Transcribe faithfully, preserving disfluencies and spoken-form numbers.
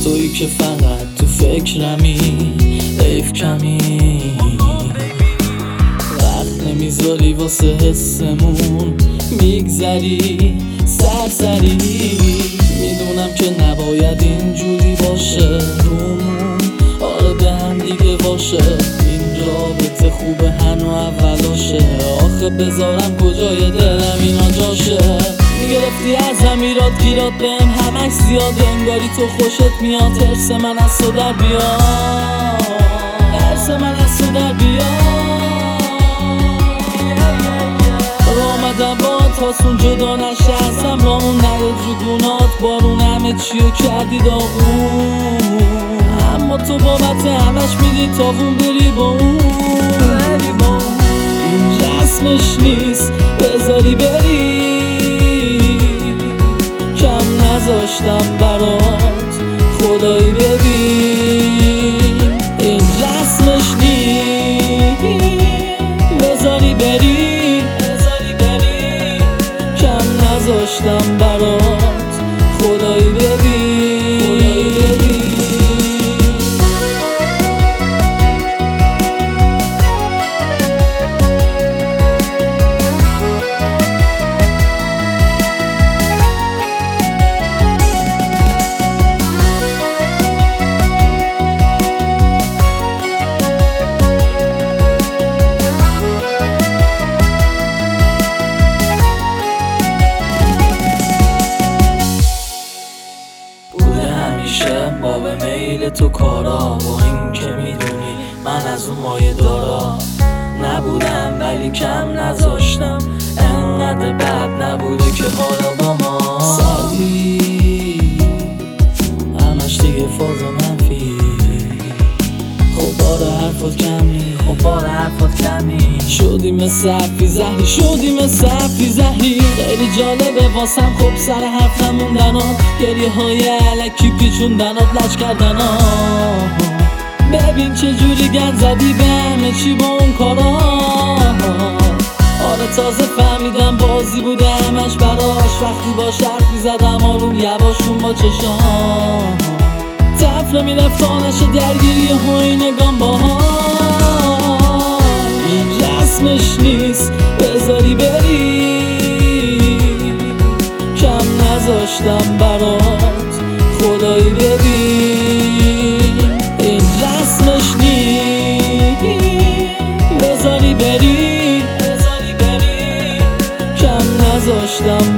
تویی که فقط تو فکرمی، حیف کمی وقت نمیذاری واسه حسمون، میگذری سرسری. میدونم که نباید اینجوری باشه رومون، آره به هم دیگه باشه این رابطه خوبه هنو اولاشه. آخه بذارم کجای دلم اینا جاشه؟ میگرفتی ازم ایراد گیراد بهم همش زیاده، انگاری تو خوشت میاد ترس من از تو در بیاد، ترس من از تو در بیاد. را آمدم با تاسون جدا نشه ازم، رامون نداد جگونات بارون همه چیو کردی داغون، اما تو بابت همش میدی تاوون بری با اون. این رسمش نیست بذاری بری، کم نذاشتم برات خدایی ببین. این رسمش نیست بذاری بری، کم نذاشتم برات خدایی ببین. با به میل تو کارا، با این که میدونی من از اون مایه دارا نبودم ولی کم نذاشتم، انقدر بد نبوده که حالا با ما سردی همش دیگه فاز منفی. خب باره حرفات کمی، خب باره حرفات کمی شدی مثل حرفی زهری، شدی مثل حرفی زهری. خیلی جالبه واسم خب سر حرف نموندنات، گریه های علکی پیچوندنات لج کردنات. ببین چه جوری گند زدی به همه چی با اون کارا. آره تازه فهمیدم بازی بوده همش براش، وقتی با حرف میزدم آروم یواشون با چشام طفله میرفت آنش درگیری های نگام باها. این رسمش نیست بذاری بری، کم نذاشتم برات خدایی ببین. این رسمش نیست بذاری بری، کم نذاشتم